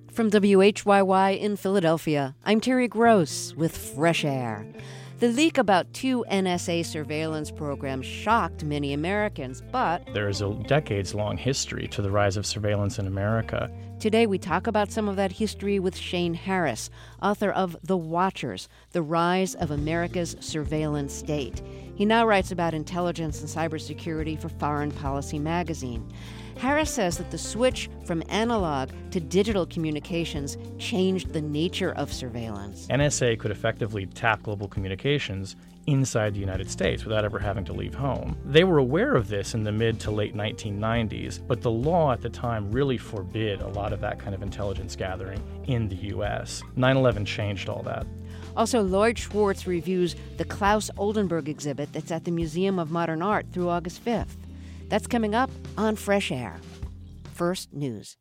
From WHYY in Philadelphia, I'm Terry Gross with Fresh Air. The leak about 2 NSA surveillance programs shocked many Americans, but there is a decades-long history to the rise of surveillance in America. Today we talk about some of that history with Shane Harris, author of The Watchers, The Rise of America's Surveillance State. He now writes about intelligence and cybersecurity for Foreign Policy magazine. Harris says that the switch from analog to digital communications changed the nature of surveillance. NSA could effectively tap global communications inside the United States without ever having to leave home. They were aware of this in the mid to late 1990s, but the law at the time really forbid a lot of that kind of intelligence gathering in the U.S. 9/11 changed all that. Also, Lloyd Schwartz reviews the Klaus Oldenburg exhibit that's at the Museum of Modern Art through August 5th. That's coming up on Fresh Air. First, news.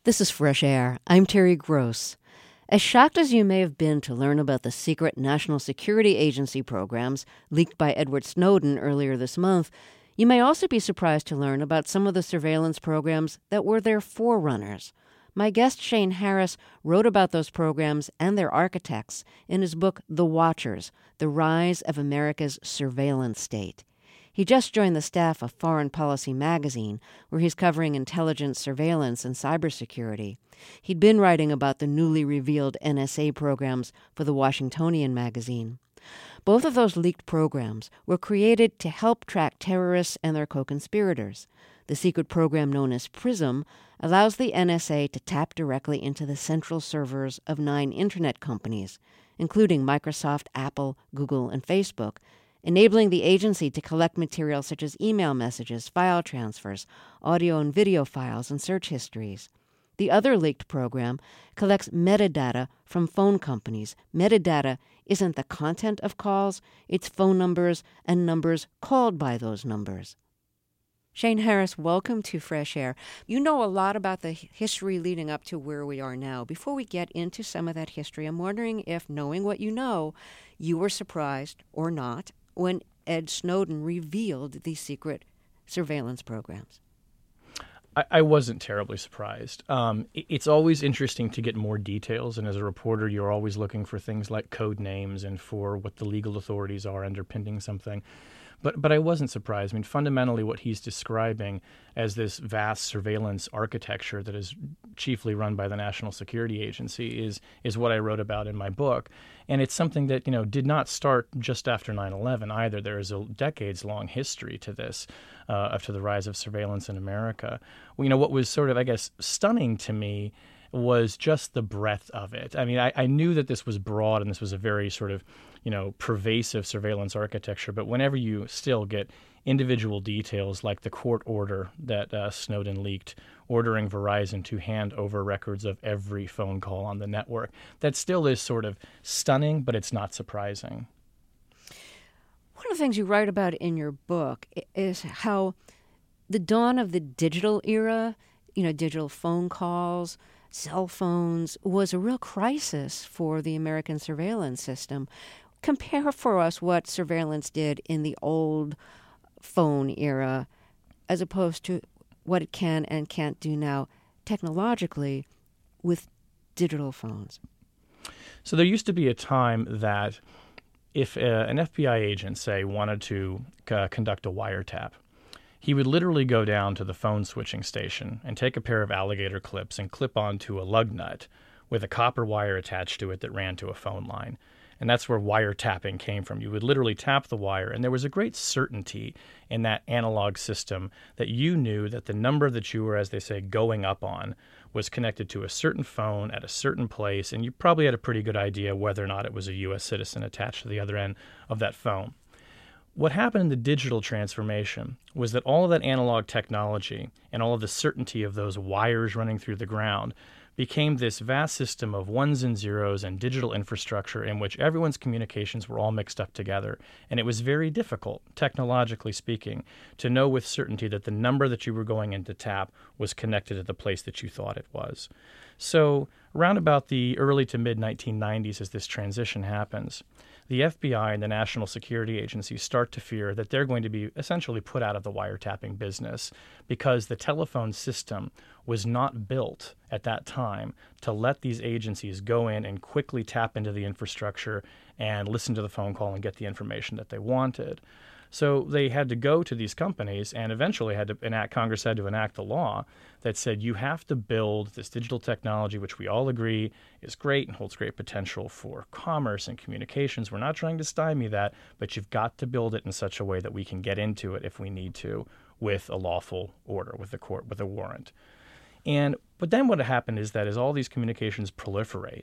This is Fresh Air. I'm Terry Gross. As shocked as you may have been to learn about the secret National Security Agency programs leaked by Edward Snowden earlier this month, you may also be surprised to learn about some of the surveillance programs that were their forerunners. My guest Shane Harris wrote about those programs and their architects in his book The Watchers: The Rise of America's Surveillance State. He just joined the staff of Foreign Policy magazine, where he's covering intelligence, surveillance, and cybersecurity. He'd been writing about the newly revealed NSA programs for the Washingtonian magazine. Both of those leaked programs were created to help track terrorists and their co-conspirators. The secret program known as PRISM allows the NSA to tap directly into the central servers of 9 internet companies, including Microsoft, Apple, Google, and Facebook, enabling the agency to collect material such as email messages, file transfers, audio and video files, and search histories. The other leaked program collects metadata from phone companies. Metadata isn't the content of calls, it's phone numbers and numbers called by those numbers. Shane Harris, welcome to Fresh Air. You know a lot about the history leading up to where we are now. Before we get into some of that history, I'm wondering if, knowing what you know, you were surprised or not when Ed Snowden revealed these secret surveillance programs. I wasn't terribly surprised. It's always interesting to get more details, and as a reporter, you're always looking for things like code names and for what the legal authorities are underpinning something. But I wasn't surprised. I mean, fundamentally, what he's describing as this vast surveillance architecture that is chiefly run by the National Security Agency is what I wrote about in my book. And it's something that, did not start just after 9/11 either. There is a decades-long history to this, to the rise of surveillance in America. What was sort of, I guess, stunning to me was just the breadth of it. I mean, I knew that this was broad and this was a very sort of, pervasive surveillance architecture, but whenever you still get individual details like the court order that Snowden leaked, ordering Verizon to hand over records of every phone call on the network, that still is sort of stunning, but it's not surprising. One of the things you write about in your book is how the dawn of the digital era, digital phone calls, cell phones, was a real crisis for the American surveillance system. Compare for us what surveillance did in the old phone era as opposed to what it can and can't do now technologically with digital phones. So there used to be a time that if an FBI agent, say, wanted to conduct a wiretap, he would literally go down to the phone switching station and take a pair of alligator clips and clip onto a lug nut with a copper wire attached to it that ran to a phone line. And that's where wiretapping came from. You would literally tap the wire, and there was a great certainty in that analog system that you knew that the number that you were, as they say, going up on was connected to a certain phone at a certain place, and you probably had a pretty good idea whether or not it was a U.S. citizen attached to the other end of that phone. What happened in the digital transformation was that all of that analog technology and all of the certainty of those wires running through the ground became this vast system of ones and zeros and digital infrastructure in which everyone's communications were all mixed up together. And it was very difficult, technologically speaking, to know with certainty that the number that you were going in to tap was connected to the place that you thought it was. So around about the early to mid-1990s, as this transition happens, the FBI and the National Security Agency start to fear that they're going to be essentially put out of the wiretapping business because the telephone system was not built at that time to let these agencies go in and quickly tap into the infrastructure and listen to the phone call and get the information that they wanted. So they had to go to these companies and eventually Congress had to enact a law that said you have to build this digital technology, which we all agree is great and holds great potential for commerce and communications. We're not trying to stymie that, but you've got to build it in such a way that we can get into it if we need to with a lawful order, with the court, with a warrant. But then what happened is that as all these communications proliferate,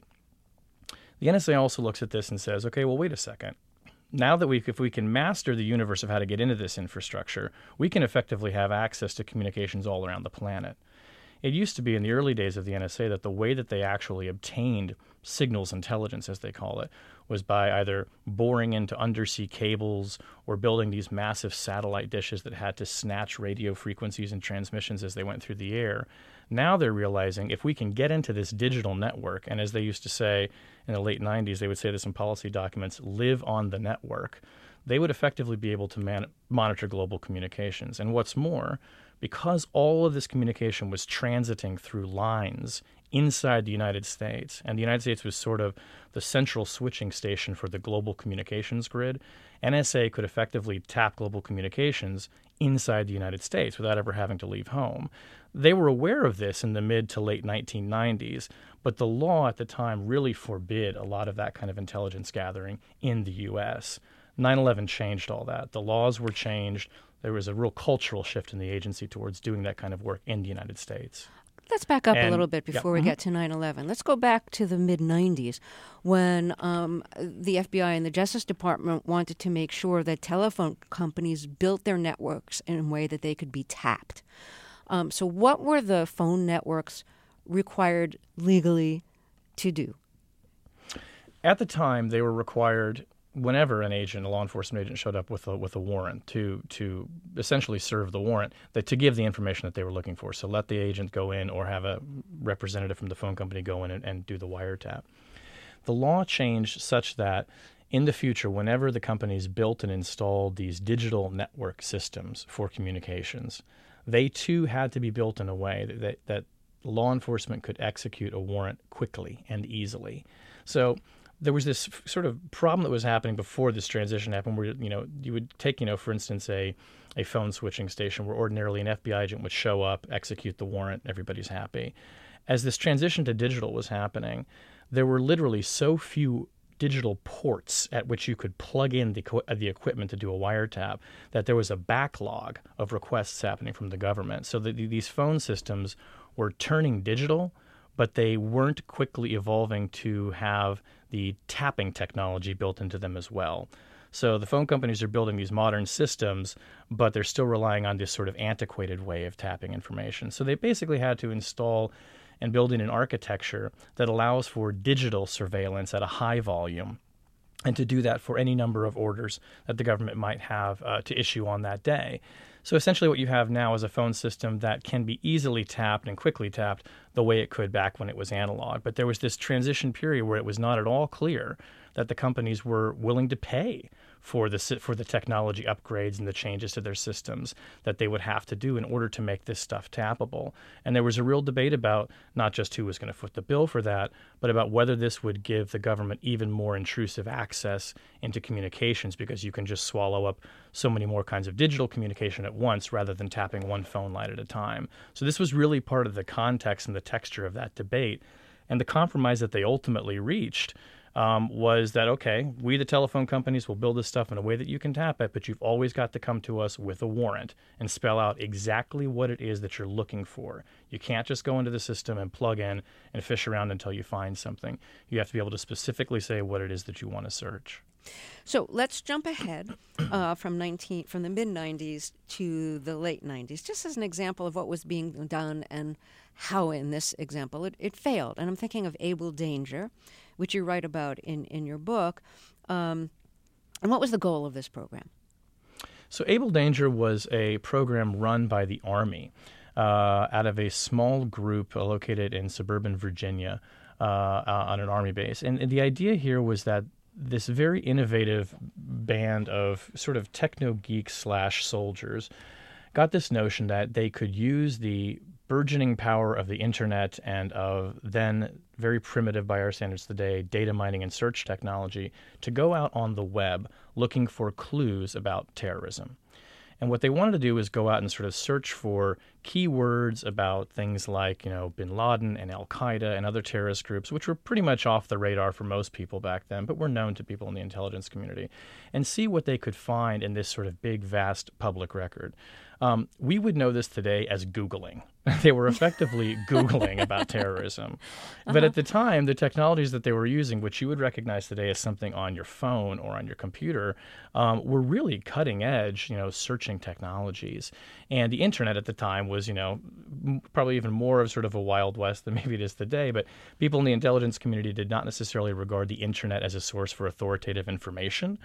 the NSA also looks at this and says, okay, well, wait a second. Now that if we can master the universe of how to get into this infrastructure, we can effectively have access to communications all around the planet. It used to be in the early days of the NSA that the way that they actually obtained signals intelligence, as they call it, was by either boring into undersea cables or building these massive satellite dishes that had to snatch radio frequencies and transmissions as they went through the air. Now they're realizing if we can get into this digital network, and as they used to say in the late 90s, they would say this in policy documents, live on the network, they would effectively be able to monitor global communications. And what's more, because all of this communication was transiting through lines inside the United States, and the United States was sort of the central switching station for the global communications grid, NSA could effectively tap global communications inside the United States without ever having to leave home. They were aware of this in the mid to late 1990s, but the law at the time really forbid a lot of that kind of intelligence gathering in the U.S. 9/11 changed all that. The laws were changed. There was a real cultural shift in the agency towards doing that kind of work in the United States. Let's back up a little bit before we get to 9/11. Let's go back to the mid-'90s when the FBI and the Justice Department wanted to make sure that telephone companies built their networks in a way that they could be tapped. So what were the phone networks required legally to do? At the time, they were required whenever a law enforcement agent showed up with a warrant to essentially serve the warrant, to give the information that they were looking for. So let the agent go in or have a representative from the phone company go in and do the wiretap. The law changed such that in the future, whenever the companies built and installed these digital network systems for communications, they too had to be built in a way that law enforcement could execute a warrant quickly and easily. So there was this sort of problem that was happening before this transition happened where, you would take, for instance, a phone switching station where ordinarily an FBI agent would show up, execute the warrant, everybody's happy. As this transition to digital was happening, there were literally so few digital ports at which you could plug in the equipment to do a wiretap that there was a backlog of requests happening from the government. So these phone systems were turning digital, but they weren't quickly evolving to have the tapping technology built into them as well. So the phone companies are building these modern systems, but they're still relying on this sort of antiquated way of tapping information. So they basically had to install and build in an architecture that allows for digital surveillance at a high volume, and to do that for any number of orders that the government might have to issue on that day. So essentially what you have now is a phone system that can be easily tapped and quickly tapped the way it could back when it was analog. But there was this transition period where it was not at all clear that the companies were willing to pay for the technology upgrades and the changes to their systems that they would have to do in order to make this stuff tappable. And there was a real debate about not just who was going to foot the bill for that, but about whether this would give the government even more intrusive access into communications, because you can just swallow up so many more kinds of digital communication at once rather than tapping one phone line at a time. So this was really part of the context and the texture of that debate. And the compromise that they ultimately reached was that, okay, we the telephone companies will build this stuff in a way that you can tap it, but you've always got to come to us with a warrant and spell out exactly what it is that you're looking for. You can't just go into the system and plug in and fish around until you find something. You have to be able to specifically say what it is that you want to search. So let's jump ahead from the mid-'90s to the late 90s, just as an example of what was being done and how in this example it failed. And I'm thinking of Able Danger, which you write about in your book. And what was the goal of this program? So Able Danger was a program run by the Army out of a small group located in suburban Virginia on an Army base. And the idea here was that this very innovative band of sort of techno geeks / soldiers got this notion that they could use the burgeoning power of the internet and of then very primitive by our standards today data mining and search technology to go out on the web looking for clues about terrorism. And what they wanted to do is go out and sort of search for keywords about things like, bin Laden and Al-Qaeda and other terrorist groups, which were pretty much off the radar for most people back then, but were known to people in the intelligence community, and see what they could find in this sort of big, vast public record. We would know this today as Googling. They were effectively Googling about terrorism. But at the time, the technologies that they were using, which you would recognize today as something on your phone or on your computer, were really cutting edge, searching technologies. And the internet at the time was, probably even more of sort of a Wild West than maybe it is today. But people in the intelligence community did not necessarily regard the internet as a source for authoritative information.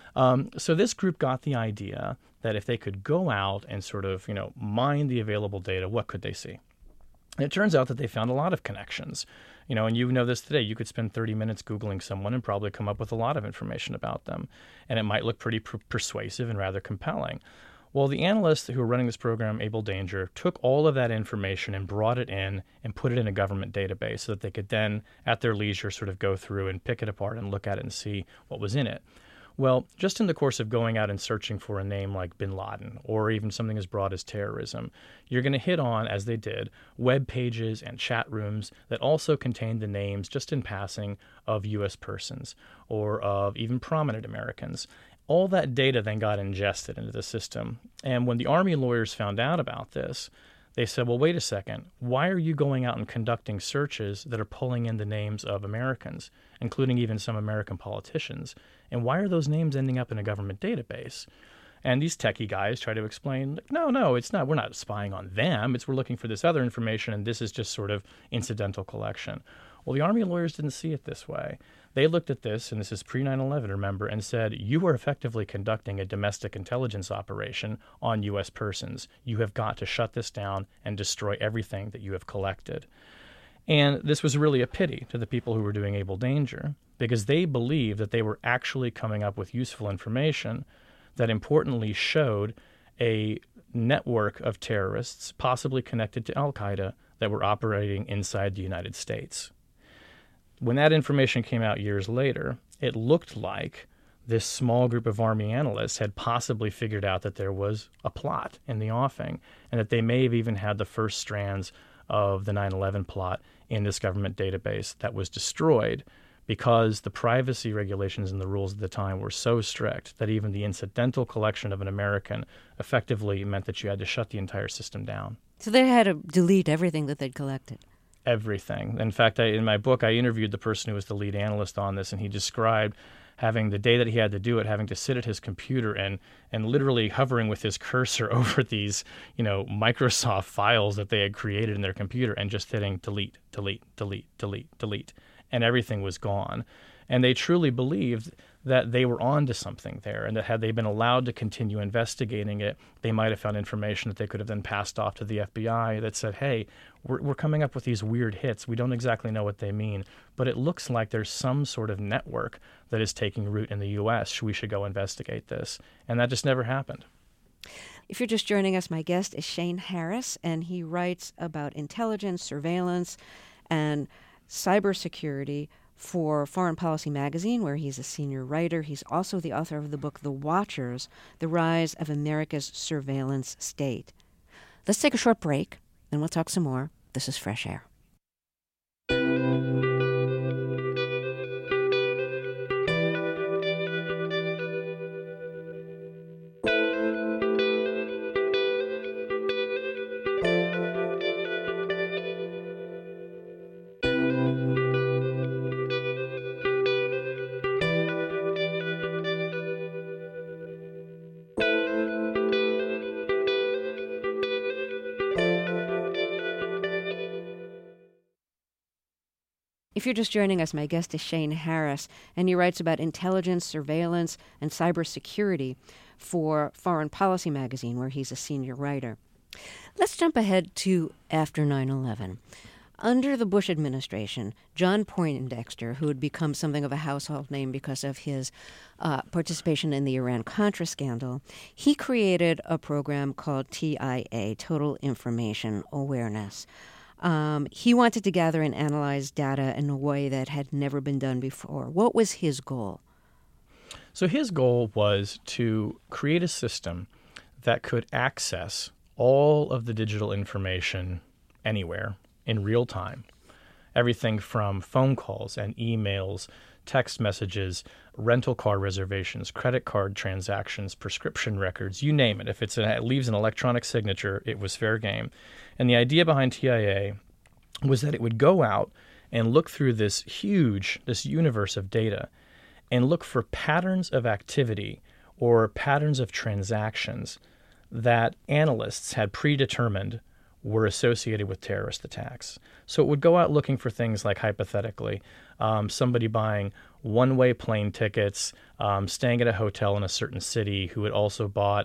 So this group got the idea that if they could go out and sort of, mine the available data, what could they see? And it turns out that they found a lot of connections. And you know this today. You could spend 30 minutes Googling someone and probably come up with a lot of information about them. And it might look pretty persuasive and rather compelling. Well, the analysts who were running this program, Able Danger, took all of that information and brought it in and put it in a government database so that they could then, at their leisure, sort of go through and pick it apart and look at it and see what was in it. Well, just in the course of going out and searching for a name like bin Laden or even something as broad as terrorism, you're going to hit on, as they did, web pages and chat rooms that also contain the names, just in passing, of U.S. persons or of even prominent Americans. All that data then got ingested into the system. And when the Army lawyers found out about this, they said, well, wait a second. Why are you going out and conducting searches that are pulling in the names of Americans, including even some American politicians? And why are those names ending up in a government database? And these techie guys try to explain, no, it's not. We're not spying on them. We're looking for this other information, and this is just sort of incidental collection. Well, the Army lawyers didn't see it this way. They looked at this, and this is pre-9/11, remember, and said, you are effectively conducting a domestic intelligence operation on U.S. persons. You have got to shut this down and destroy everything that you have collected. And this was really a pity to the people who were doing Able Danger, because they believed that they were actually coming up with useful information that importantly showed a network of terrorists, possibly connected to al-Qaeda, that were operating inside the United States. When that information came out years later, it looked like this small group of Army analysts had possibly figured out that there was a plot in the offing, and that they may have even had the first strands of the 9/11 plot in this government database that was destroyed because the privacy regulations and the rules at the time were so strict that even the incidental collection of an American effectively meant that you had to shut the entire system down. So they had to delete everything that they'd collected. Everything. In fact, in my book, I interviewed the person who was the lead analyst on this, and he described having the day that he had to do it, having to sit at his computer and literally hovering with his cursor over these, Microsoft files that they had created in their computer and just hitting delete, delete, delete, delete, delete, and everything was gone. And they truly believed that they were onto something there, and that had they been allowed to continue investigating it, they might have found information that they could have then passed off to the FBI that said, hey, we're coming up with these weird hits. We don't exactly know what they mean, but it looks like there's some sort of network that is taking root in the U.S. We should go investigate this. And that just never happened. If you're just joining us, my guest is Shane Harris, and he writes about intelligence, surveillance, and cybersecurity for Foreign Policy magazine, where he's a senior writer. He's also the author of the book The Watchers, The Rise of America's Surveillance State. Let's take a short break, and we'll talk some more. This is Fresh Air. If you're just joining us, my guest is Shane Harris, and he writes about intelligence, surveillance, and cybersecurity for Foreign Policy magazine, where he's a senior writer. Let's jump ahead to after 9/11. Under the Bush administration, John Poindexter, who had become something of a household name because of his participation in the Iran-Contra scandal, he created a program called TIA, Total Information Awareness. He wanted to gather and analyze data in a way that had never been done before. What was his goal? So his goal was to create a system that could access all of the digital information anywhere in real time, everything from phone calls and emails, text messages, rental car reservations, credit card transactions, prescription records, you name it. If it leaves an electronic signature, it was fair game. And the idea behind TIA was that it would go out and look through this universe of data and look for patterns of activity or patterns of transactions that analysts had predetermined were associated with terrorist attacks. So it would go out looking for things like, hypothetically, somebody buying one-way plane tickets, staying at a hotel in a certain city who had also bought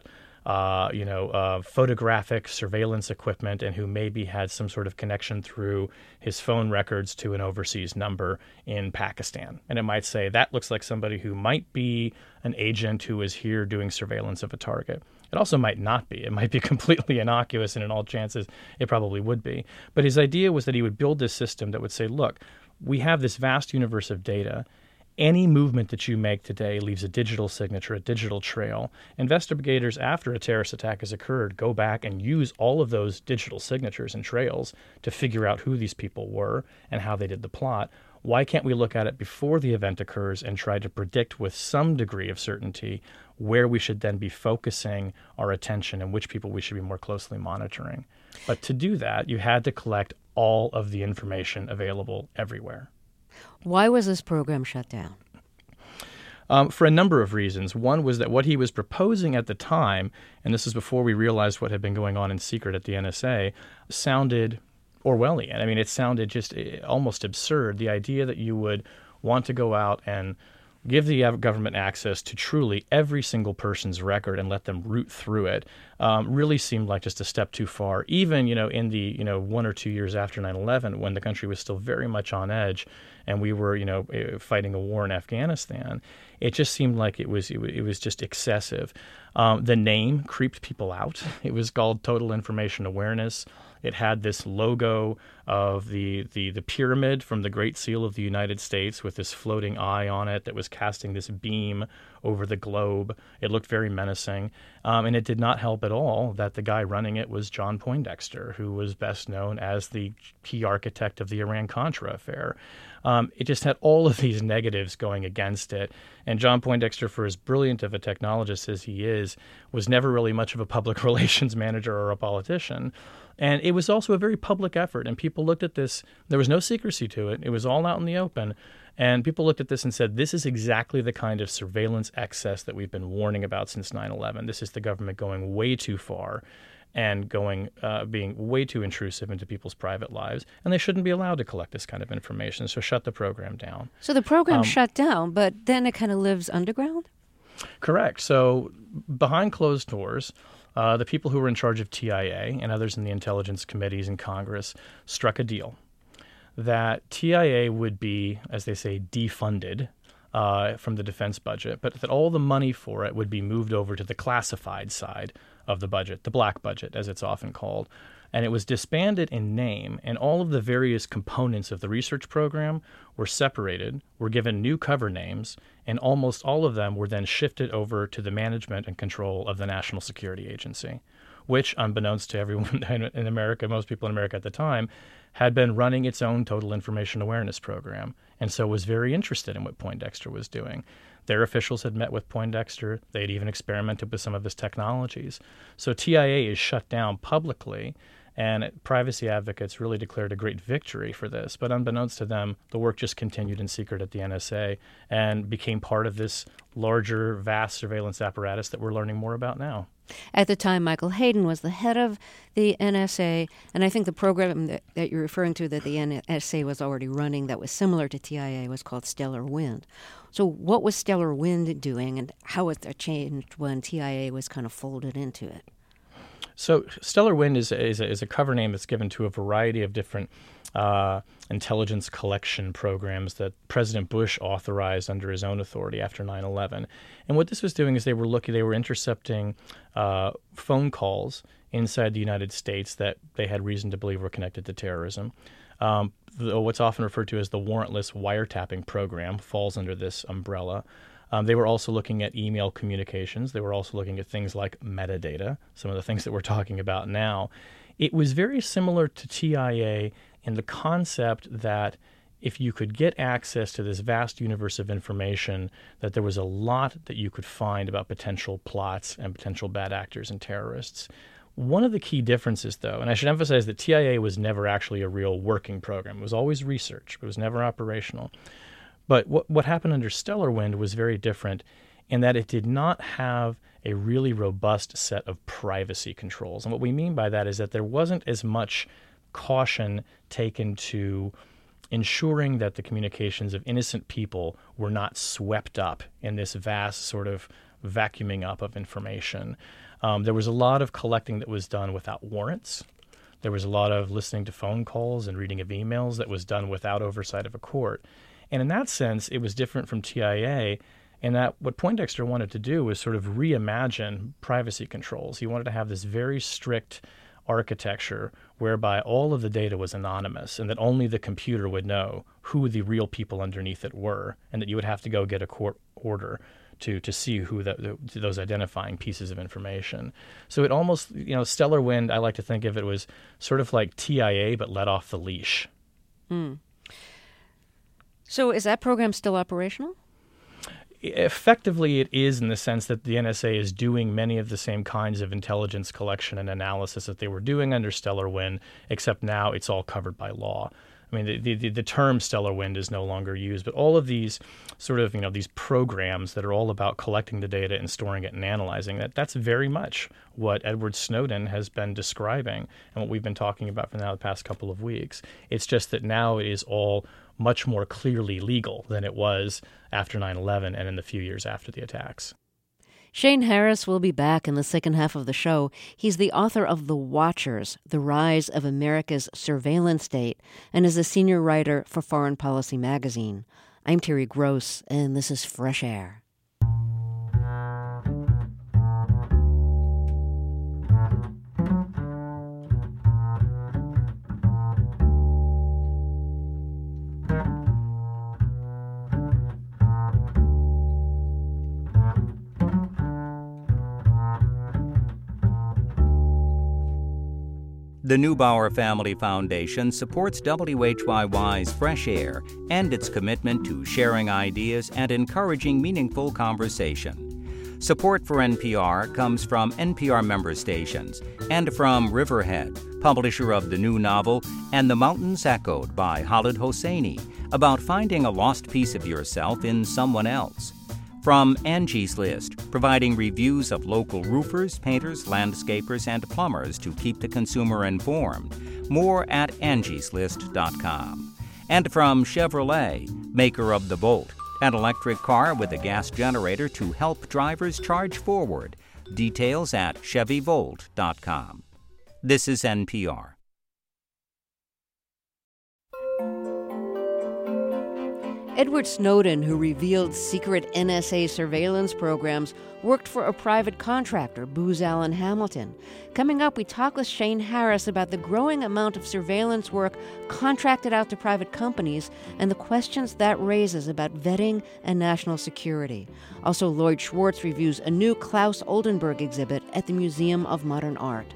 photographic surveillance equipment and who maybe had some sort of connection through his phone records to an overseas number in Pakistan. And it might say, that looks like somebody who might be an agent who is here doing surveillance of a target. It also might not be. It might be completely innocuous, and in all chances, it probably would be. But his idea was that he would build this system that would say, look, we have this vast universe of data. Any movement that you make today leaves a digital signature, a digital trail. Investigators, after a terrorist attack has occurred, go back and use all of those digital signatures and trails to figure out who these people were and how they did the plot. Why can't we look at it before the event occurs and try to predict with some degree of certainty where we should then be focusing our attention and which people we should be more closely monitoring? But to do that, you had to collect all of the information available everywhere. Why was this program shut down? For a number of reasons. One was that what he was proposing at the time, and this is before we realized what had been going on in secret at the NSA, sounded Orwellian. I mean, it sounded just almost absurd. The idea that you would want to go out and give the government access to truly every single person's record and let them root through it really seemed like just a step too far. Even, in the, 1 or 2 years after 9/11, when the country was still very much on edge and we were, fighting a war in Afghanistan, it just seemed like it was just excessive. The name creeped people out. It was called Total Information Awareness. It had this logo of the pyramid from the Great Seal of the United States with this floating eye on it that was casting this beam over the globe. It looked very menacing. And it did not help at all that the guy running it was John Poindexter, who was best known as the key architect of the Iran-Contra affair. It just had all of these negatives going against it. And John Poindexter, for as brilliant of a technologist as he is, was never really much of a public relations manager or a politician. And it was also a very public effort, and people looked at this. There was no secrecy to it. It was all out in the open. And people looked at this and said, this is exactly the kind of surveillance excess that we've been warning about since 9/11. This is the government going way too far and being way too intrusive into people's private lives. And they shouldn't be allowed to collect this kind of information, so shut the program down. So the program shut down, but then it kind of lives underground? Correct. So behind closed doors, the people who were in charge of TIA and others in the intelligence committees in Congress struck a deal that TIA would be, as they say, defunded from the defense budget, but that all the money for it would be moved over to the classified side of the budget, the black budget, as it's often called. And it was disbanded in name, and all of the various components of the research program were separated, were given new cover names, and almost all of them were then shifted over to the management and control of the National Security Agency, which, unbeknownst to everyone in America, most people in America at the time, had been running its own Total Information Awareness program, and so was very interested in what Poindexter was doing. Their officials had met with Poindexter. They had even experimented with some of his technologies. So TIA is shut down publicly, and privacy advocates really declared a great victory for this. But unbeknownst to them, the work just continued in secret at the NSA and became part of this larger, vast surveillance apparatus that we're learning more about now. At the time, Michael Hayden was the head of the NSA, and I think the program that you're referring to that the NSA was already running that was similar to TIA was called Stellar Wind. So what was Stellar Wind doing, and how was that changed when TIA was kind of folded into it? So Stellar Wind is a cover name that's given to a variety of different intelligence collection programs that President Bush authorized under his own authority after 9/11. And what this was doing is they were intercepting phone calls inside the United States that they had reason to believe were connected to terrorism. What's often referred to as the warrantless wiretapping program falls under this umbrella. They were also looking at email communications. They were also looking at things like metadata, some of the things that we're talking about now. It was very similar to TIA and the concept that if you could get access to this vast universe of information, that there was a lot that you could find about potential plots and potential bad actors and terrorists. One of the key differences, though, and I should emphasize that TIA was never actually a real working program. It was always research, but it was never operational. But what happened under Stellar Wind was very different in that it did not have a really robust set of privacy controls. And what we mean by that is that there wasn't as much caution taken to ensuring that the communications of innocent people were not swept up in this vast sort of vacuuming up of information. There was a lot of collecting that was done without warrants. There was a lot of listening to phone calls and reading of emails that was done without oversight of a court. And in that sense, it was different from TIA in that what Poindexter wanted to do was sort of reimagine privacy controls. He wanted to have this very strict architecture whereby all of the data was anonymous and that only the computer would know who the real people underneath it were, and that you would have to go get a court order to see who those identifying pieces of information. So it almost, Stellar Wind, I like to think of it was sort of like TIA but let off the leash. So is that program still operational? Effectively, it is in the sense that the NSA is doing many of the same kinds of intelligence collection and analysis that they were doing under Stellar Wind, except now it's all covered by law. I mean, the term Stellar Wind is no longer used, but all of these sort of, these programs that are all about collecting the data and storing it and analyzing it, that's very much what Edward Snowden has been describing and what we've been talking about for now the past couple of weeks. It's just that now it is all much more clearly legal than it was after 9/11 and in the few years after the attacks. Shane Harris will be back in the second half of the show. He's the author of The Watchers, The Rise of America's Surveillance State, and is a senior writer for Foreign Policy magazine. I'm Terry Gross, and this is Fresh Air. The Neubauer Family Foundation supports WHYY's Fresh Air and its commitment to sharing ideas and encouraging meaningful conversation. Support for NPR comes from NPR member stations and from Riverhead, publisher of the new novel And the Mountains Echoed by Khaled Hosseini, about finding a lost piece of yourself in someone else. From Angie's List, providing reviews of local roofers, painters, landscapers, and plumbers to keep the consumer informed. More at angieslist.com. And from Chevrolet, maker of the Bolt, an electric car with a gas generator to help drivers charge forward. Details at chevyvolt.com. This is NPR. Edward Snowden, who revealed secret NSA surveillance programs, worked for a private contractor, Booz Allen Hamilton. Coming up, we talk with Shane Harris about the growing amount of surveillance work contracted out to private companies and the questions that raises about vetting and national security. Also, Lloyd Schwartz reviews a new Klaus Oldenburg exhibit at the Museum of Modern Art.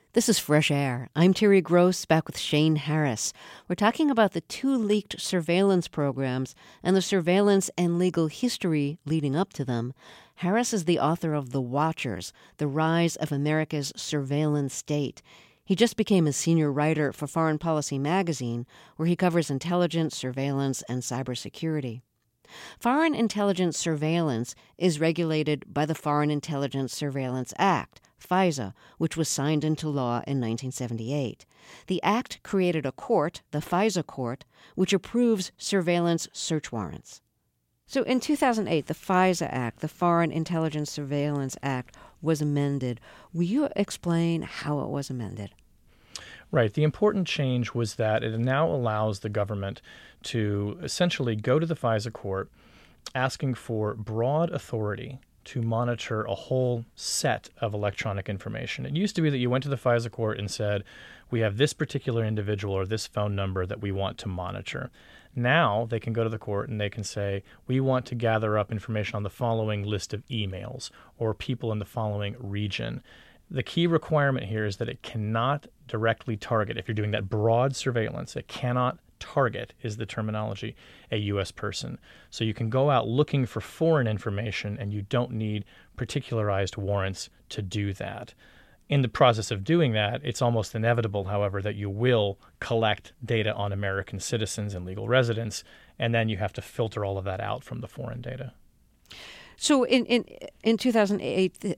This is Fresh Air. I'm Terry Gross, back with Shane Harris. We're talking about the two leaked surveillance programs and the surveillance and legal history leading up to them. Harris is the author of The Watchers, The Rise of America's Surveillance State. He just became a senior writer for Foreign Policy magazine, where he covers intelligence, surveillance, and cybersecurity. Foreign intelligence surveillance is regulated by the Foreign Intelligence Surveillance Act, FISA, which was signed into law in 1978. The act created a court, the FISA Court, which approves surveillance search warrants. So in 2008, the FISA Act, the Foreign Intelligence Surveillance Act, was amended. Will you explain how it was amended? Right. The important change was that it now allows the government to essentially go to the FISA court asking for broad authority to monitor a whole set of electronic information. It used to be that you went to the FISA court and said, we have this particular individual or this phone number that we want to monitor. Now they can go to the court and they can say, we want to gather up information on the following list of emails or people in the following region. The key requirement here is that it cannot directly target. If you're doing that broad surveillance, it cannot target, is the terminology, a U.S. person. So you can go out looking for foreign information and you don't need particularized warrants to do that. In the process of doing that, it's almost inevitable, however, that you will collect data on American citizens and legal residents, and then you have to filter all of that out from the foreign data. So in 2008,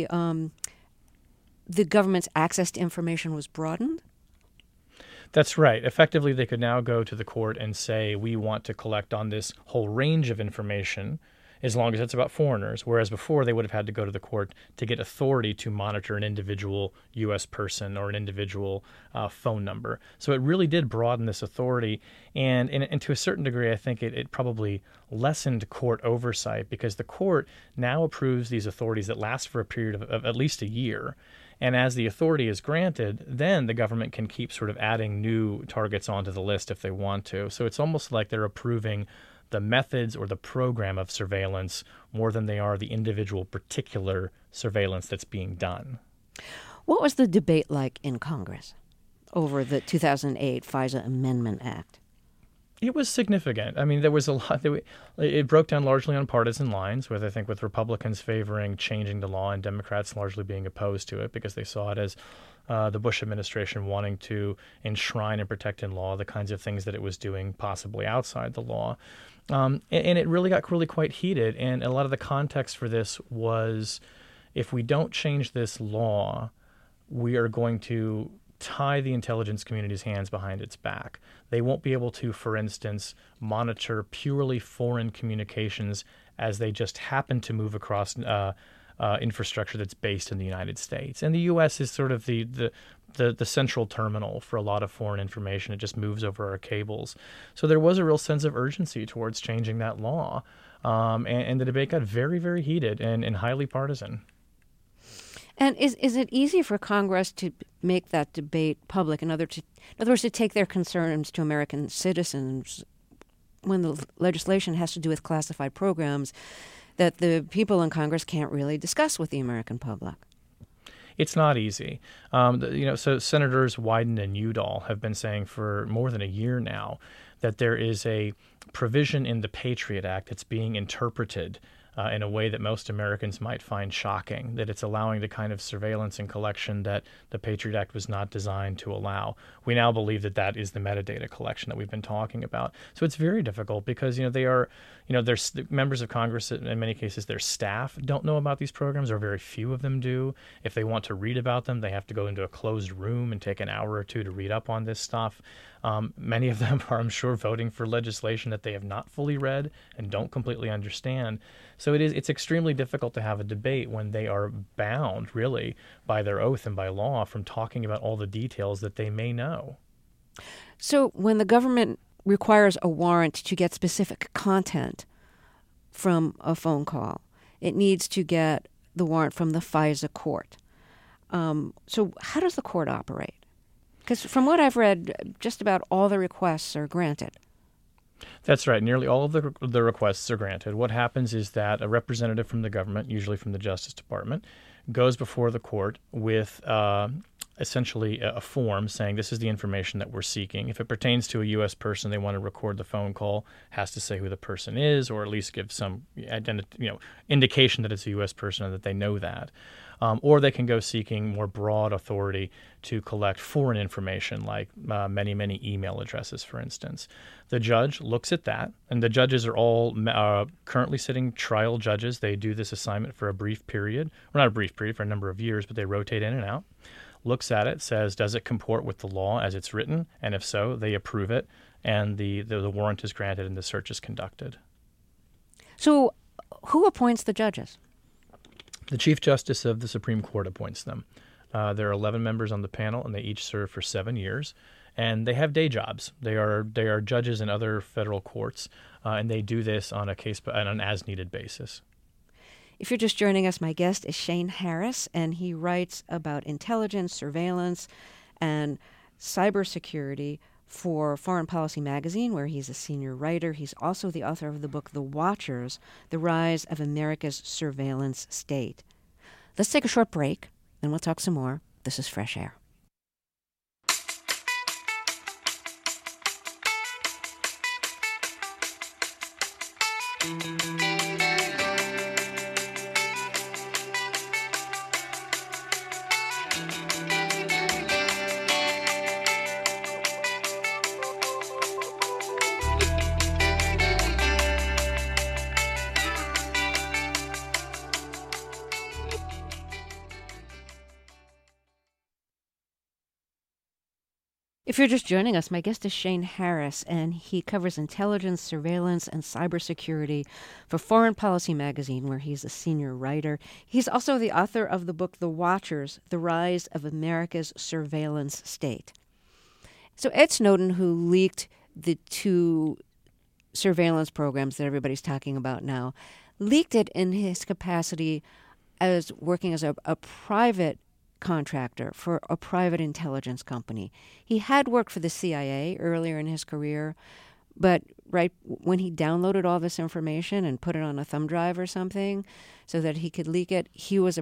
the government's access to information was broadened? That's right. Effectively, they could now go to the court and say, we want to collect on this whole range of information as long as it's about foreigners, whereas before they would have had to go to the court to get authority to monitor an individual U.S. person or an individual phone number. So it really did broaden this authority, and to a certain degree, I think it probably lessened court oversight because the court now approves these authorities that last for a period of at least a year. And as the authority is granted, then the government can keep sort of adding new targets onto the list if they want to. So it's almost like they're approving the methods or the program of surveillance more than they are the individual particular surveillance that's being done. What was the debate like in Congress over the 2008 FISA Amendment Act? It was significant. I mean, there was a lot. It broke down largely on partisan lines, with Republicans favoring changing the law and Democrats largely being opposed to it because they saw it as the Bush administration wanting to enshrine and protect in law the kinds of things that it was doing possibly outside the law. And it really got quite heated. And a lot of the context for this was, if we don't change this law, we are going to tie the intelligence community's hands behind its back. They won't be able to, for instance, monitor purely foreign communications as they just happen to move across infrastructure that's based in the United States. And the U.S. is sort of the central terminal for a lot of foreign information. It just moves over our cables. So there was a real sense of urgency towards changing that law. And the debate got very, very heated and highly partisan. And is it easy for Congress to make that debate public? In other words, to take their concerns to American citizens when the legislation has to do with classified programs that the people in Congress can't really discuss with the American public? It's not easy. So Senators Wyden and Udall have been saying for more than a year now that there is a provision in the Patriot Act that's being interpreted in a way that most Americans might find shocking, that it's allowing the kind of surveillance and collection that the Patriot Act was not designed to allow. We now believe that that is the metadata collection that we've been talking about. So it's very difficult because, they are, there's members of Congress, in many cases, their staff don't know about these programs, or very few of them do. If they want to read about them, they have to go into a closed room and take an hour or two to read up on this stuff. Many of them are, I'm sure, voting for legislation that they have not fully read and don't completely understand. So it's extremely difficult to have a debate when they are bound, really, by their oath and by law from talking about all the details that they may know. So when the government requires a warrant to get specific content from a phone call, it needs to get the warrant from the FISA court. So how does the court operate? Because from what I've read, just about all the requests are granted. That's right. Nearly all of the requests are granted. What happens is that a representative from the government, usually from the Justice Department, goes before the court with essentially a form saying this is the information that we're seeking. If it pertains to a U.S. person, they want to record the phone call, has to say who the person is, or at least give some indication that it's a U.S. person and that they know that. Or they can go seeking more broad authority to collect foreign information, like many email addresses, for instance. The judge looks at that, and the judges are all currently sitting trial judges. They do this assignment for a brief period, or not a brief period, for a number of years, but they rotate in and out. Looks at it, says, does it comport with the law as it's written? And if so, they approve it, and the warrant is granted and the search is conducted. So who appoints the judges? The Chief Justice of the Supreme Court appoints them. There are 11 members on the panel, and they each serve for 7 years. And they have day jobs. They are judges in other federal courts, and they do this on an as-needed basis. If you're just joining us, my guest is Shane Harris, and he writes about intelligence, surveillance, and cybersecurity for Foreign Policy magazine, where he's a senior writer. He's also the author of the book The Watchers, The Rise of America's Surveillance State. Let's take a short break, and we'll talk some more. This is Fresh Air. If you're just joining us, my guest is Shane Harris, and he covers intelligence, surveillance, and cybersecurity for Foreign Policy magazine, where he's a senior writer. He's also the author of the book The Watchers, The Rise of America's Surveillance State. So Ed Snowden, who leaked the 2 surveillance programs that everybody's talking about now, leaked it in his capacity as working as a private contractor for a private intelligence company. He had worked for the CIA earlier in his career, but right when he downloaded all this information and put it on a thumb drive or something so that he could leak it, he was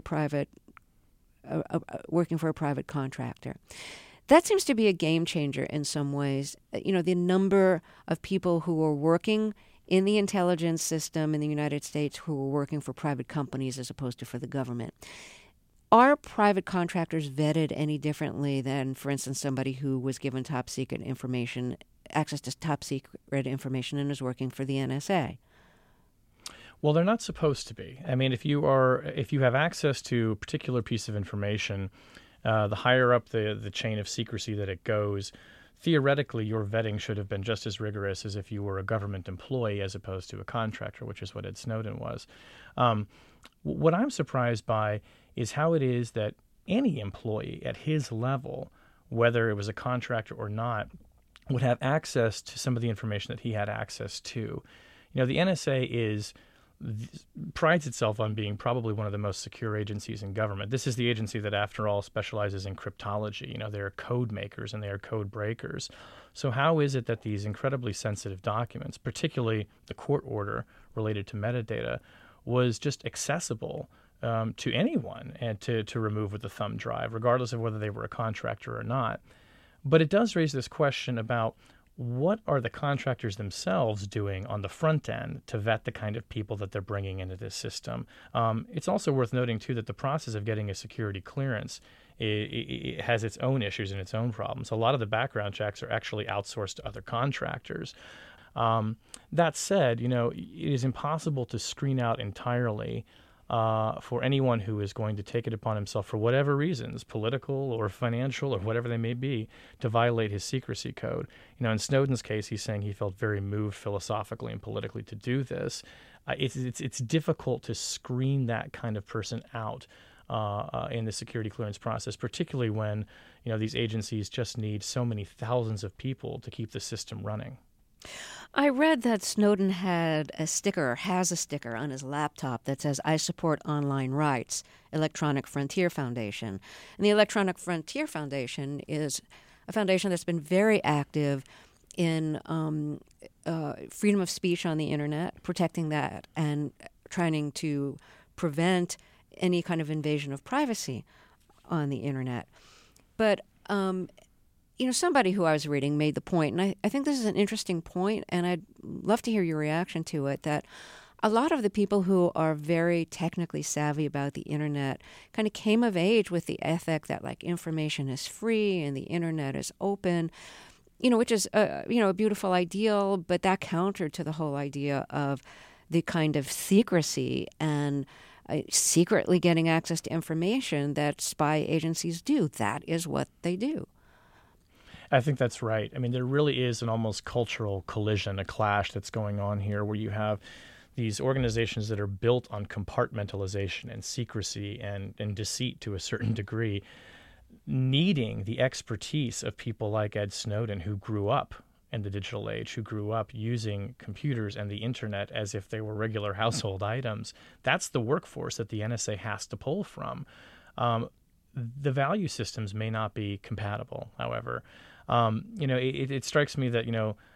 working for a private contractor. That seems to be a game changer in some ways. The number of people who are working in the intelligence system in the United States who are working for private companies as opposed to for the government. Are private contractors vetted any differently than, for instance, somebody who was given top secret information, access to top secret information, and is working for the NSA? Well, they're not supposed to be. I mean, if you have access to a particular piece of information, the higher up the chain of secrecy that it goes, theoretically, your vetting should have been just as rigorous as if you were a government employee as opposed to a contractor, which is what Ed Snowden was. What I'm surprised by is how it is that any employee at his level, whether it was a contractor or not, would have access to some of the information that he had access to. The NSA prides itself on being probably one of the most secure agencies in government. This is the agency that, after all, specializes in cryptology. They're code makers and they are code breakers. So how is it that these incredibly sensitive documents, particularly the court order related to metadata, was just accessible to anyone and to remove with a thumb drive, regardless of whether they were a contractor or not? But it does raise this question about what are the contractors themselves doing on the front end to vet the kind of people that they're bringing into this system. It's also worth noting, too, that the process of getting a security clearance it has its own issues and its own problems. A lot of the background checks are actually outsourced to other contractors. That said, it is impossible to screen out entirely for anyone who is going to take it upon himself, for whatever reasons, political or financial or whatever they may be, to violate his secrecy code. In Snowden's case, he's saying he felt very moved philosophically and politically to do this. It's difficult to screen that kind of person out in the security clearance process, particularly when these agencies just need so many thousands of people to keep the system running. I read that Snowden has a sticker on his laptop that says, "I support online rights, Electronic Frontier Foundation." And the Electronic Frontier Foundation is a foundation that's been very active in freedom of speech on the internet, protecting that and trying to prevent any kind of invasion of privacy on the internet. But, somebody who I was reading made the point, and I think this is an interesting point, and I'd love to hear your reaction to it, that a lot of the people who are very technically savvy about the internet kind of came of age with the ethic that, like, information is free and the internet is open, which is, a beautiful ideal, but that countered to the whole idea of the kind of secrecy and secretly getting access to information that spy agencies do. That is what they do. I think that's right. I mean, there really is an almost cultural collision, a clash that's going on here, where you have these organizations that are built on compartmentalization and secrecy and deceit to a certain degree, needing the expertise of people like Ed Snowden, who grew up in the digital age, who grew up using computers and the internet as if they were regular household items. That's the workforce that the NSA has to pull from. The value systems may not be compatible, however. It strikes me that,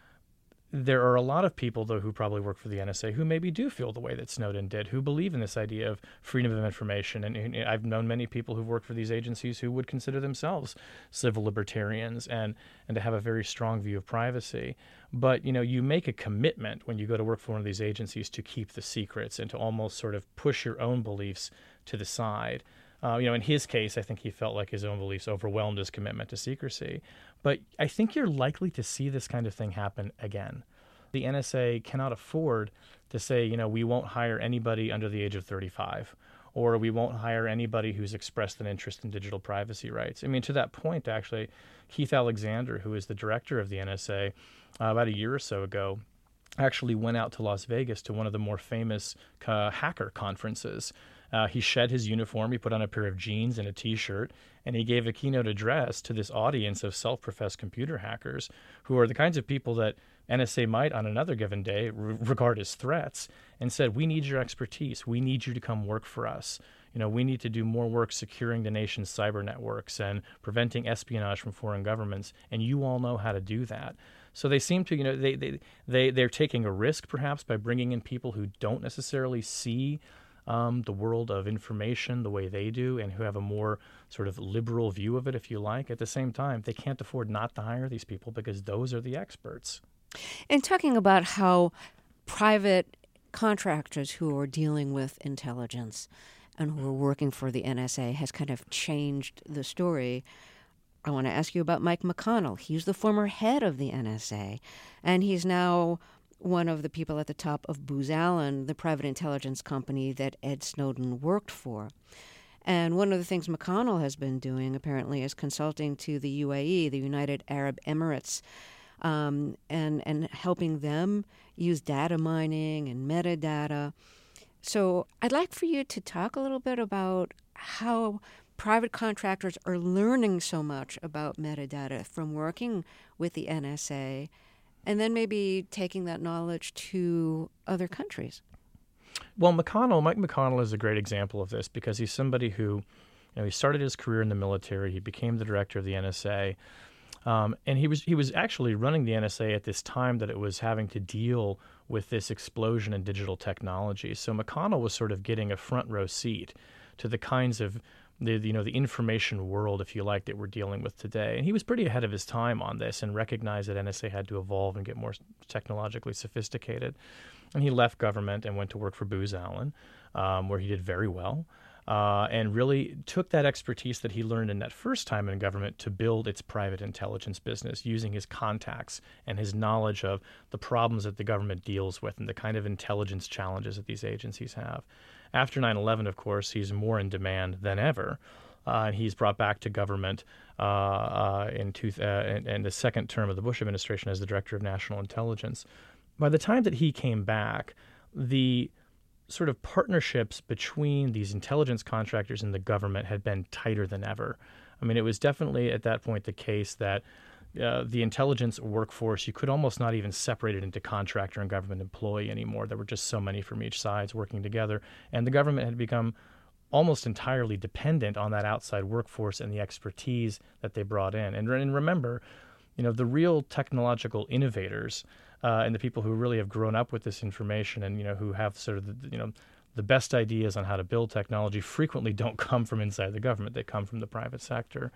there are a lot of people, though, who probably work for the NSA who maybe do feel the way that Snowden did, who believe in this idea of freedom of information. And I've known many people who've worked for these agencies who would consider themselves civil libertarians and to have a very strong view of privacy. But, you make a commitment when you go to work for one of these agencies to keep the secrets and to almost sort of push your own beliefs to the side. In his case, I think he felt like his own beliefs overwhelmed his commitment to secrecy. But I think you're likely to see this kind of thing happen again. The NSA cannot afford to say, we won't hire anybody under the age of 35, or we won't hire anybody who's expressed an interest in digital privacy rights. I mean, to that point, actually, Keith Alexander, who is the director of the NSA, about a year or so ago, actually went out to Las Vegas to one of the more famous hacker conferences. He shed his uniform, he put on a pair of jeans and a T-shirt, and he gave a keynote address to this audience of self-professed computer hackers who are the kinds of people that NSA might, on another given day, regard as threats, and said, we need your expertise. We need you to come work for us. We need to do more work securing the nation's cyber networks and preventing espionage from foreign governments, and you all know how to do that. So they seem to, they're taking a risk, perhaps, by bringing in people who don't necessarily see the world of information the way they do and who have a more sort of liberal view of it, if you like. At the same time, they can't afford not to hire these people because those are the experts. And talking about how private contractors who are dealing with intelligence and who are working for the NSA has kind of changed the story, I want to ask you about Mike McConnell. He's the former head of the NSA, and he's now one of the people at the top of Booz Allen, the private intelligence company that Ed Snowden worked for. And one of the things McConnell has been doing, apparently, is consulting to the UAE, the United Arab Emirates, and helping them use data mining and metadata. So I'd like for you to talk a little bit about how private contractors are learning so much about metadata from working with the NSA, and then maybe taking that knowledge to other countries. Well, Mike McConnell is a great example of this because he's somebody who, he started his career in the military. He became the director of the NSA, and he was actually running the NSA at this time that it was having to deal with this explosion in digital technology. So McConnell was sort of getting a front row seat to the kinds of the information world, if you like, that we're dealing with today. And he was pretty ahead of his time on this and recognized that NSA had to evolve and get more technologically sophisticated. And he left government and went to work for Booz Allen, where he did very well, and really took that expertise that he learned in that first time in government to build its private intelligence business using his contacts and his knowledge of the problems that the government deals with and the kind of intelligence challenges that these agencies have. After 9/11, of course, he's more in demand than ever. And he's brought back to government in the second term of the Bush administration as the Director of National Intelligence. By the time that he came back, the sort of partnerships between these intelligence contractors and the government had been tighter than ever. I mean, it was definitely at that point the case that the intelligence workforce, you could almost not even separate it into contractor and government employee anymore. There were just so many from each side working together. And the government had become almost entirely dependent on that outside workforce and the expertise that they brought in. And remember, the real technological innovators and the people who really have grown up with this information and, who have sort of, the best ideas on how to build technology frequently don't come from inside the government. They come from the private sector.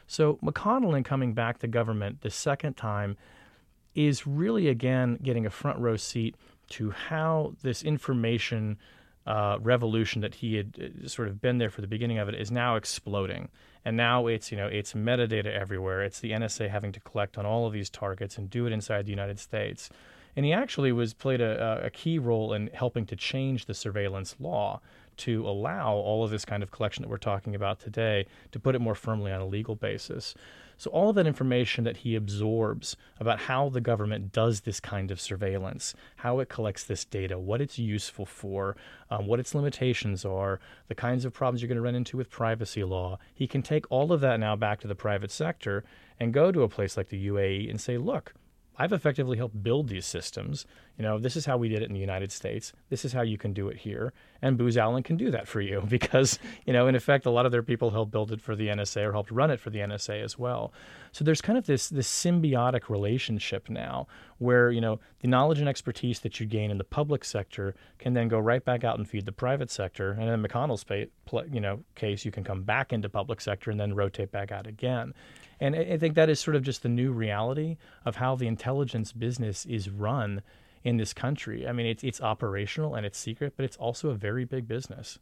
So McConnell, in coming back to government the second time, is really, again, getting a front row seat to how this information revolution that he had sort of been there for the beginning of it is now exploding. And now it's metadata everywhere. It's the NSA having to collect on all of these targets and do it inside the United States. And he actually played a key role in helping to change the surveillance law to allow all of this kind of collection that we're talking about today, to put it more firmly on a legal basis. So all of that information that he absorbs about how the government does this kind of surveillance, how it collects this data, what it's useful for, what its limitations are, the kinds of problems you're going to run into with privacy law, he can take all of that now back to the private sector and go to a place like the UAE and say, look, I've effectively helped build these systems. This is how we did it in the United States. This is how you can do it here. And Booz Allen can do that for you because, in effect, a lot of their people helped build it for the NSA or helped run it for the NSA as well. So there's kind of this symbiotic relationship now where, the knowledge and expertise that you gain in the public sector can then go right back out and feed the private sector. And in McConnell's case, you can come back into public sector and then rotate back out again. And I think that is sort of just the new reality of how the intelligence business is run in this country. I mean, it's operational and it's secret, but it's also a very big business.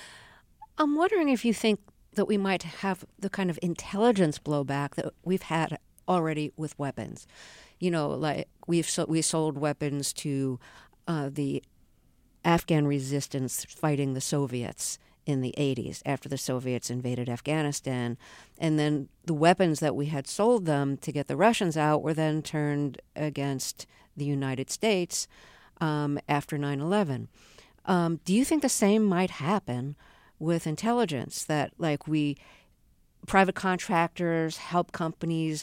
I'm wondering if you think that we might have the kind of intelligence blowback that we've had already with weapons. Like we sold weapons to the Afghan resistance fighting the Soviets in the 80s after the Soviets invaded Afghanistan. And then the weapons that we had sold them to get the Russians out were then turned against the United States after 9/11. Do you think the same might happen with intelligence, that private contractors help countries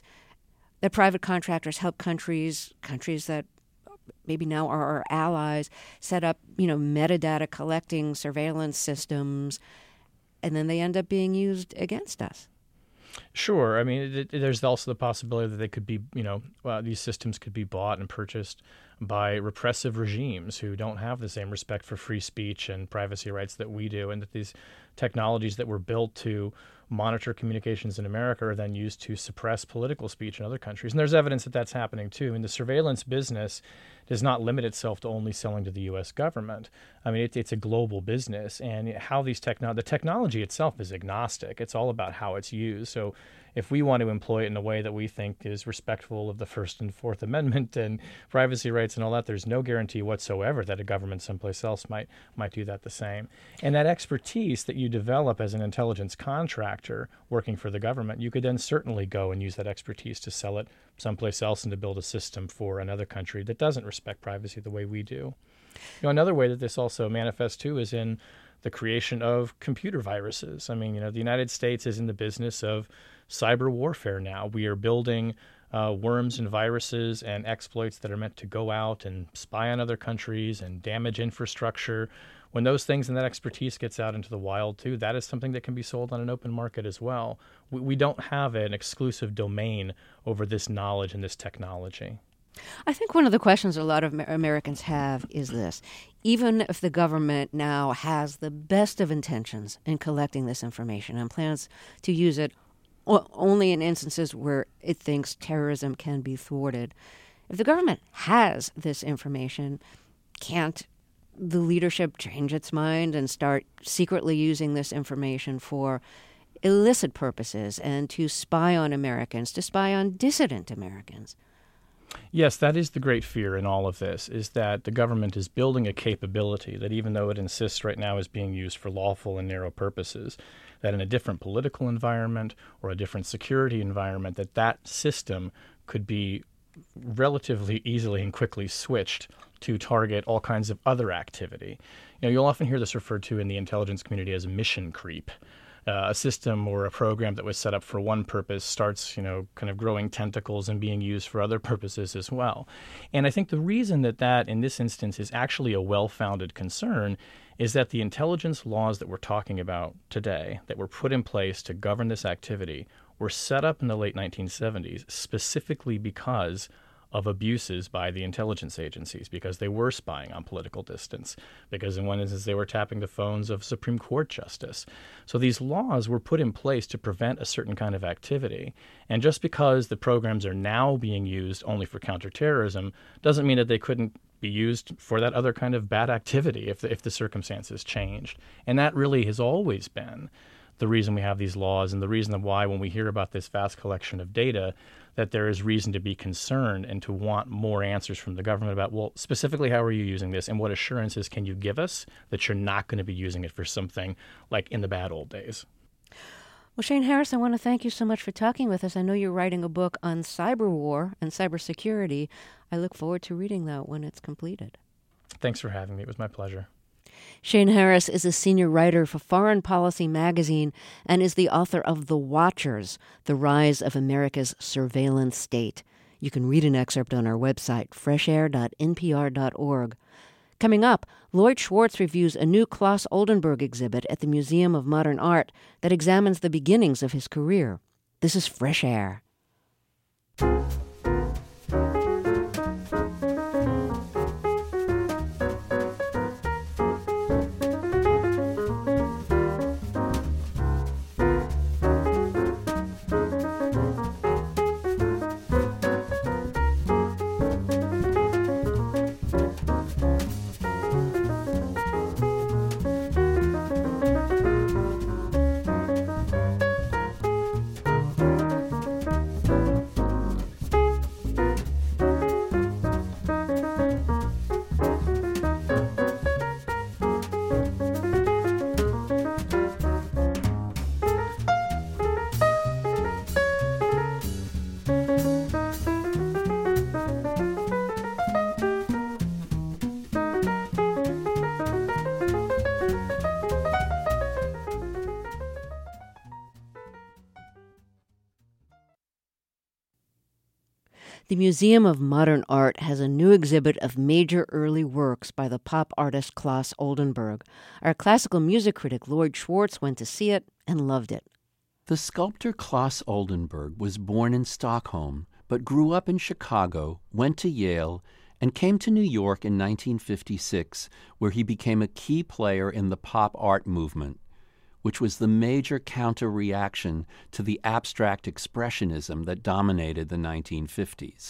that maybe now are our allies, set up, metadata collecting surveillance systems, and then they end up being used against us? Sure. I mean, there's also the possibility that they could be, these systems could be bought and purchased by repressive regimes who don't have the same respect for free speech and privacy rights that we do, and that these technologies that were built to monitor communications in America are then used to suppress political speech in other countries. And there's evidence that that's happening too. I mean, the surveillance business does not limit itself to only selling to the U.S. government. I mean, it's a global business, and how the technology itself is agnostic. It's all about how it's used. So if we want to employ it in a way that we think is respectful of the First and Fourth Amendment and privacy rights and all that, there's no guarantee whatsoever that a government someplace else might do that the same. And that expertise that you develop as an intelligence contractor working for the government, you could then certainly go and use that expertise to sell it someplace else and to build a system for another country that doesn't respect privacy the way we do. Another way that this also manifests too is in the creation of computer viruses. I mean, the United States is in the business of cyber warfare now. We are building worms and viruses and exploits that are meant to go out and spy on other countries and damage infrastructure. When those things and that expertise gets out into the wild too, that is something that can be sold on an open market as well. We don't have an exclusive domain over this knowledge and this technology. I think one of the questions a lot of Americans have is this. Even if the government now has the best of intentions in collecting this information and plans to use it only in instances where it thinks terrorism can be thwarted, if the government has this information, can't the leadership change its mind and start secretly using this information for illicit purposes and to spy on Americans, to spy on dissident Americans? Yes, that is the great fear in all of this, is that the government is building a capability that, even though it insists right now is being used for lawful and narrow purposes, that in a different political environment or a different security environment, that system could be relatively easily and quickly switched to target all kinds of other activity. You'll often hear this referred to in the intelligence community as mission creep. A system or a program that was set up for one purpose starts, kind of growing tentacles and being used for other purposes as well. And I think the reason that in this instance is actually a well-founded concern is that the intelligence laws that we're talking about today, that were put in place to govern this activity, were set up in the late 1970s specifically because of abuses by the intelligence agencies because they were spying on political distance, because in one instance they were tapping the phones of Supreme Court justice. So these laws were put in place to prevent a certain kind of activity. And just because the programs are now being used only for counterterrorism doesn't mean that they couldn't be used for that other kind of bad activity if the circumstances changed. And that really has always been the reason we have these laws and the reason why when we hear about this vast collection of data, that there is reason to be concerned and to want more answers from the government about, well, specifically, how are you using this and what assurances can you give us that you're not going to be using it for something like in the bad old days? Well, Shane Harris, I want to thank you so much for talking with us. I know you're writing a book on cyber war and cybersecurity. I look forward to reading that when it's completed. Thanks for having me. It was my pleasure. Shane Harris is a senior writer for Foreign Policy magazine and is the author of The Watchers, The Rise of America's Surveillance State. You can read an excerpt on our website, freshair.npr.org. Coming up, Lloyd Schwartz reviews a new Claes Oldenburg exhibit at the Museum of Modern Art that examines the beginnings of his career. This is Fresh Air. The Museum of Modern Art has a new exhibit of major early works by the pop artist Claes Oldenburg. Our classical music critic Lloyd Schwartz went to see it and loved it. The sculptor Claes Oldenburg was born in Stockholm, but grew up in Chicago, went to Yale, and came to New York in 1956, where he became a key player in the pop art movement, which was the major counter-reaction to the abstract expressionism that dominated the 1950s.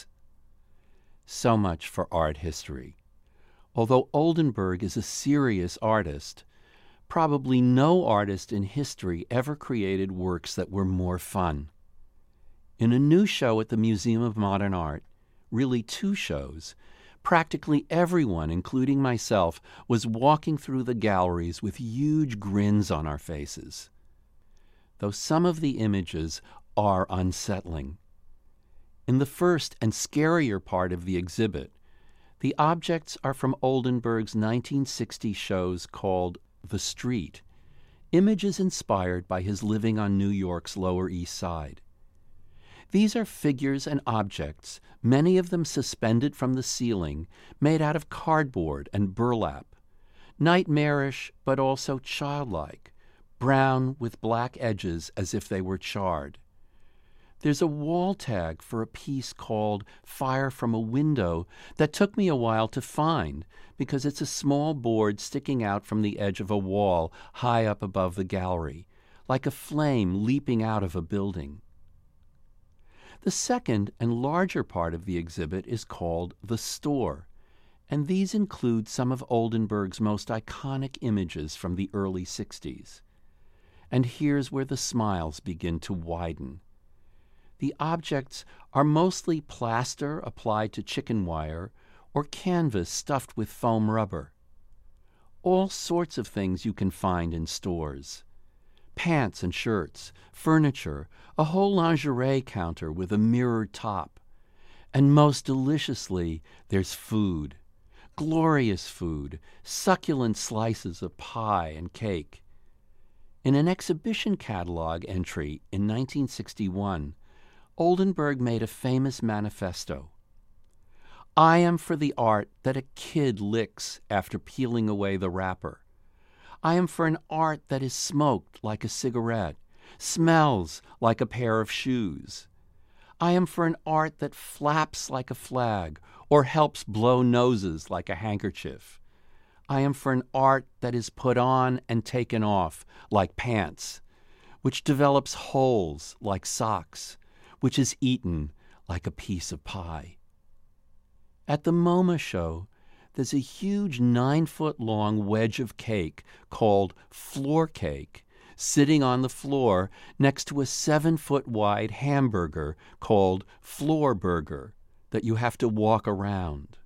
So much for art history. Although Oldenburg is a serious artist, probably no artist in history ever created works that were more fun. In a new show at the Museum of Modern Art, really two shows, practically everyone, including myself, was walking through the galleries with huge grins on our faces. Though some of the images are unsettling. In the first and scarier part of the exhibit, the objects are from Oldenburg's 1960 shows called The Street, images inspired by his living on New York's Lower East Side. These are figures and objects, many of them suspended from the ceiling, made out of cardboard and burlap, nightmarish but also childlike, brown with black edges as if they were charred. There's a wall tag for a piece called Fire from a Window that took me a while to find because it's a small board sticking out from the edge of a wall high up above the gallery, like a flame leaping out of a building. The second and larger part of the exhibit is called The Store, and these include some of Oldenburg's most iconic images from the early 60s. And here's where the smiles begin to widen. The objects are mostly plaster applied to chicken wire or canvas stuffed with foam rubber. All sorts of things you can find in stores. Pants and shirts, furniture, a whole lingerie counter with a mirrored top. And most deliciously, there's food. Glorious food, succulent slices of pie and cake. In an exhibition catalog entry in 1961, Oldenburg made a famous manifesto. I am for the art that a kid licks after peeling away the wrapper. I am for an art that is smoked like a cigarette, smells like a pair of shoes. I am for an art that flaps like a flag or helps blow noses like a handkerchief. I am for an art that is put on and taken off like pants, which develops holes like socks, which is eaten like a piece of pie. At the MoMA show, there's a huge 9-foot-long wedge of cake called floor cake sitting on the floor next to a 7-foot-wide hamburger called floor burger that you have to walk around.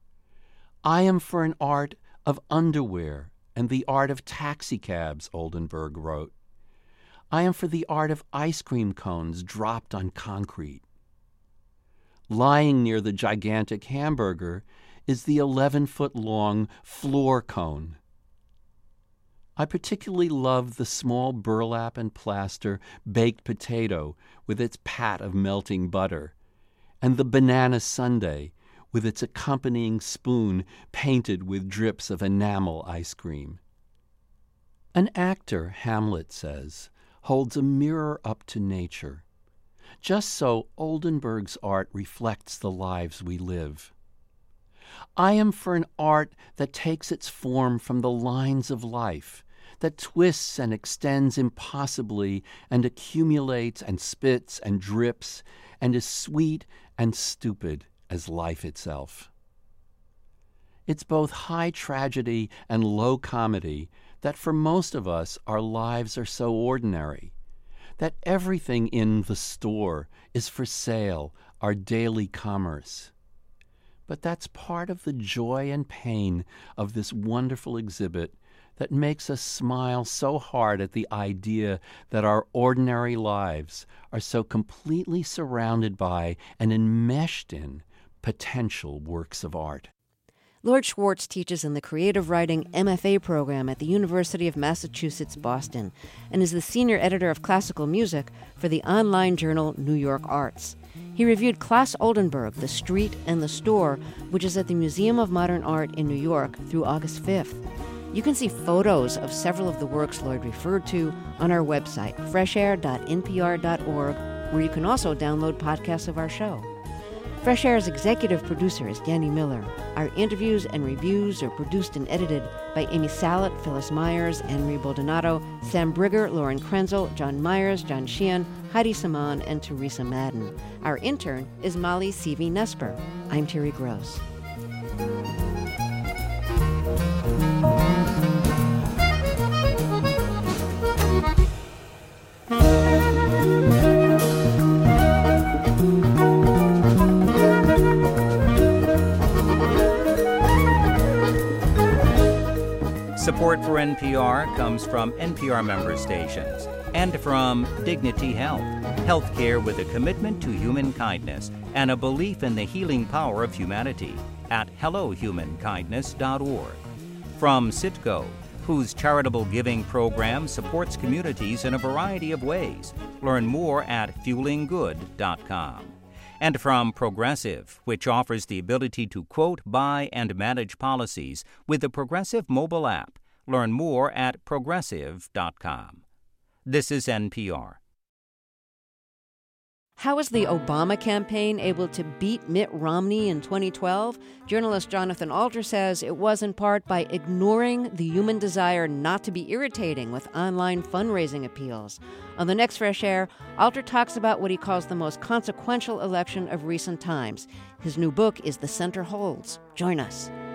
I am for an art of underwear and the art of taxicabs, Oldenburg wrote. I am for the art of ice cream cones dropped on concrete. Lying near the gigantic hamburger is the 11-foot-long floor cone. I particularly love the small burlap and plaster baked potato with its pat of melting butter, and the banana sundae with its accompanying spoon painted with drips of enamel ice cream. An actor, Hamlet says, holds a mirror up to nature. Just so Oldenburg's art reflects the lives we live. I am for an art that takes its form from the lines of life, that twists and extends impossibly and accumulates and spits and drips and is sweet and stupid as life itself. It's both high tragedy and low comedy that for most of us our lives are so ordinary, that everything in the store is for sale, our daily commerce. But that's part of the joy and pain of this wonderful exhibit that makes us smile so hard at the idea that our ordinary lives are so completely surrounded by and enmeshed in potential works of art. Lord Schwartz teaches in the Creative Writing MFA program at the University of Massachusetts, Boston, and is the senior editor of classical music for the online journal New York Arts. He reviewed Claes Oldenburg, The Street and the Store, which is at the Museum of Modern Art in New York through August 5th. You can see photos of several of the works Lloyd referred to on our website, freshair.npr.org, where you can also download podcasts of our show. Fresh Air's executive producer is Danny Miller. Our interviews and reviews are produced and edited by Amy Salet, Phyllis Myers, Anne-Marie Baldonado, Sam Brigger, Lauren Krenzel, John Myers, John Sheehan, Heidi Saman, and Teresa Madden. Our intern is Molly Seavey-Nesper. I'm Terry Gross. Support for NPR comes from NPR member stations and from Dignity Health, healthcare with a commitment to human kindness and a belief in the healing power of humanity at HelloHumanKindness.org. From Citgo, whose charitable giving program supports communities in a variety of ways. Learn more at fuelinggood.com. And from Progressive, which offers the ability to quote, buy, and manage policies with the Progressive mobile app. Learn more at progressive.com. This is NPR. How was the Obama campaign able to beat Mitt Romney in 2012? Journalist Jonathan Alter says it was in part by ignoring the human desire not to be irritating with online fundraising appeals. On the next Fresh Air, Alter talks about what he calls the most consequential election of recent times. His new book is The Center Holds. Join us.